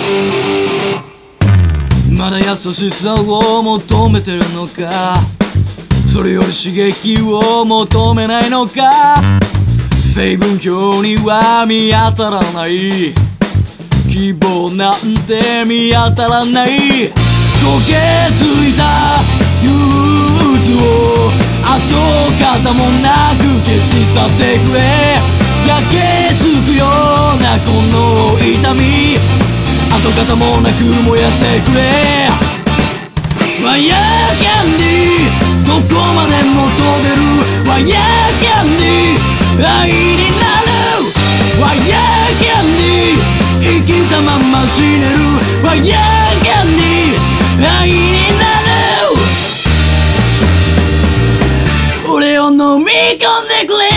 まだ優しさを求めてるのか、それより刺激を求めないのか。成分表には見当たらない、希望なんて見当たらない。焦げついた憂鬱を跡形もなく消し去ってくれ。焼けつくようなこの痛み、跡形もなく燃やしてくれ。ワイヤーキャンディー、どこまでも飛べる。ワイヤーキャンディー、愛になる。ワイヤーキャンディー、生きたまま死ねる。ワイヤーキャンディー、愛になる。俺を飲み込んでくれ。